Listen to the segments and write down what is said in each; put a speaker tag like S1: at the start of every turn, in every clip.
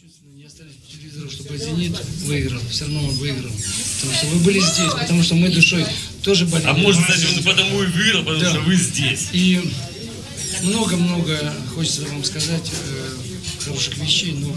S1: кощунственно не оставили телевизору, чтобы «Зенит» выиграл. Все равно он выиграл. Потому что вы были здесь, потому что мы душой тоже болели.
S2: А может, кстати, он потому и выиграл, потому что вы здесь.
S1: И много-много хочется вам сказать хороших вещей, но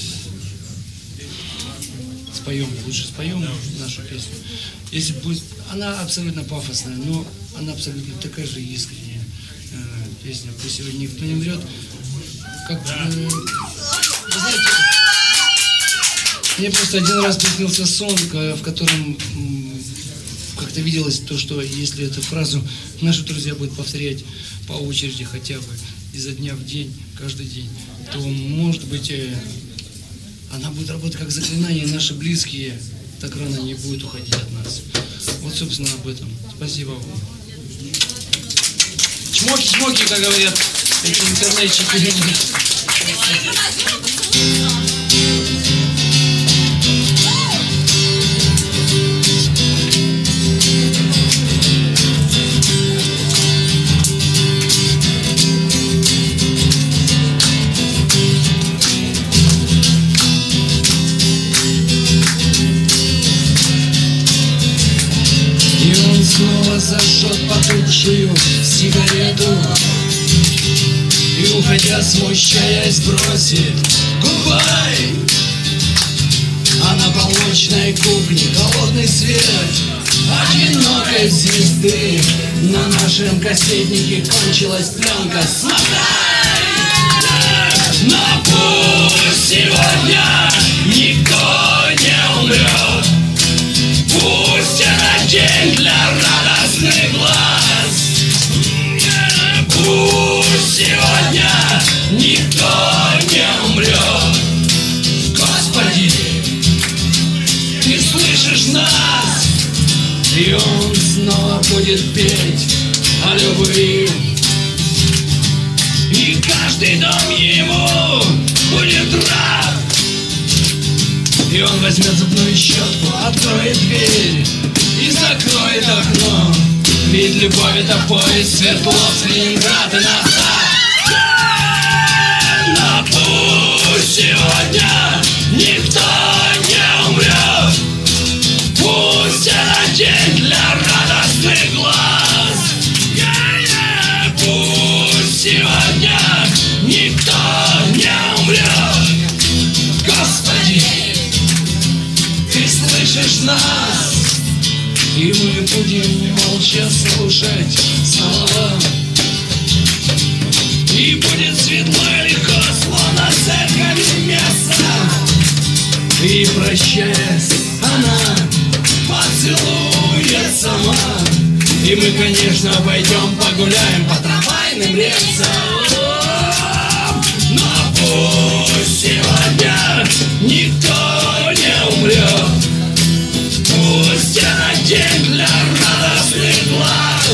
S1: лучше споем нашу песню. Если будет, она абсолютно пафосная, но она абсолютно такая же искренняя песня. Пусть сегодня никто не умрет. Как, вы знаете, мне просто один раз приснился сон, в котором как-то виделось то, что если эту фразу наши друзья будут повторять по очереди хотя бы изо дня в день, каждый день, то, может быть, она будет работать как заклинание, и наши близкие так рано не будут уходить от нас. Вот, собственно, об этом. Спасибо вам. Чмоки-чмоки, как говорят эти интернетчики.
S3: Снова зажжет потухшую сигарету и, уходя, смущаясь, бросит гудбай. А на полночной кухне холодный свет одинокой звезды. На нашем кассетнике кончилась пленка. Смотай! Но пусть сегодня никто не умрет. Пусть это день для радостных глаз. Пусть сегодня никто не умрет. Господи, ты слышишь нас? И он снова будет петь о любви. И каждый дом ему будет рад. И он возьмет зубную щетку, откроет дверь и закроет окно. Ведь любовь — это поезд Свердловск, Ленинград и назад. Но пусть сегодня никто не умрет. Пусть это день для радостных глаз. Пусть сегодня никто не умрет. Господи, ты слышишь нас? И мы будем молча слушать слова. И будет светло и легко, словно церковь место. И прощаясь, она поцелует сама. И мы, конечно, пойдем погуляем по трамвайным рельсам. Но пусть сегодня никто не умрет. Пусть это день для радостных глаз.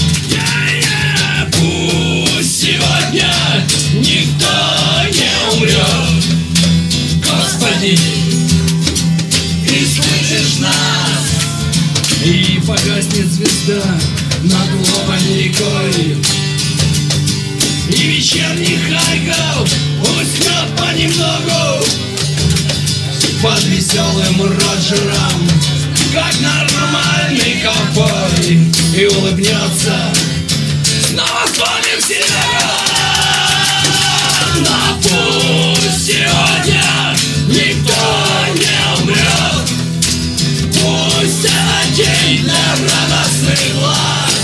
S3: Пусть сегодня никто не умрет. Господи, ты слышишь нас? И погаснет звезда над лобной рекой. И вечерний Харьков уснет понемногу под веселым Роджером, как нормальный ковбой, и улыбнется. Снова вспомним Серега. Но пусть сегодня никто не умрет. Пусть это день для радостных глаз.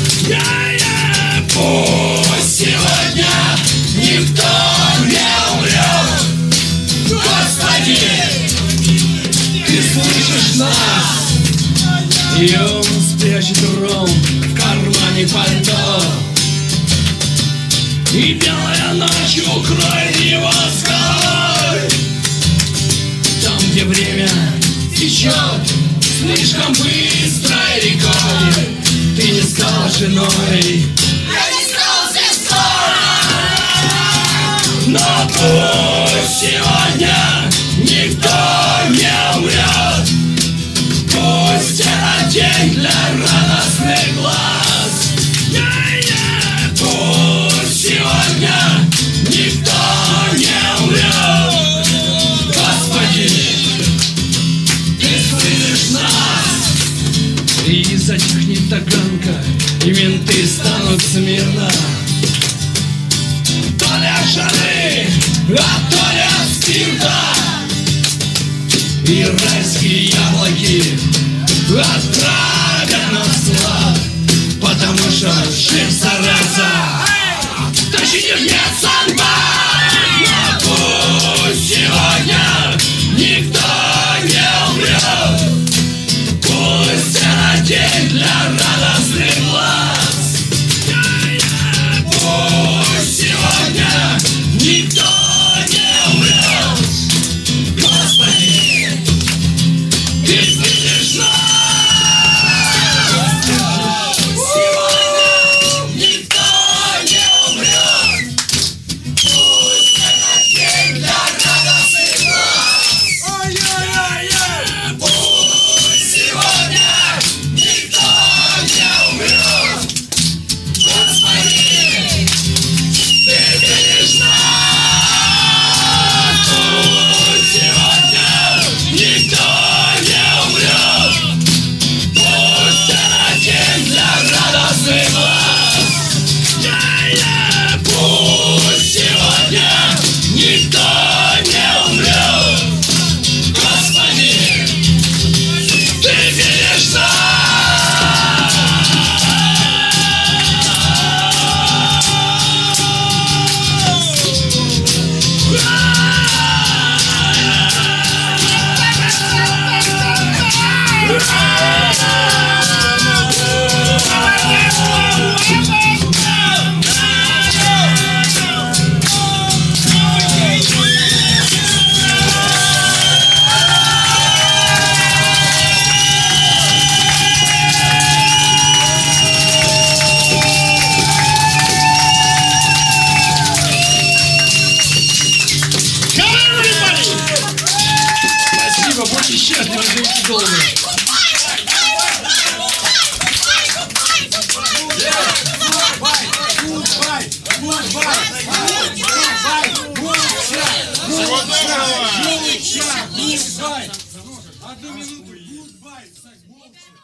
S3: Пусть сегодня никто не умрет. Господи, ты слышишь нас? И он спрячет ром в кармане пальто. И белая ночь укроет его скалой. Там, где время течет слишком быстрой рекой. Ты не стала женой, я не стал сестрой. Но пусть сегодня никто не умрет. Пусть это день для радостных глаз. Пусть сегодня никто не умрет. затихнет таганка, и менты станут смирно. То ли от жары, а то ли от спирта, и райские яблоки отравят нас слад, потому что жив зараза, точнее нет санба. Но пусть сегодня никто не умрет, пусть это день для радостных глаз. Пусть сегодня никто не умрет, Господи, Ты видишь нас. Сегодня никто не умрет, пусть это день для радостных глаз. Пусть сегодня никто не умрет, Господи, Ты видишь нас. Пусть сегодня никто не умрет, пусть это день для радостных глаз. Пусть сегодня никто не умрет, Господи, Ты видишь нас. Спасибо, будьте счастливы, живите долго.
S4: Одну минуту, goodbye.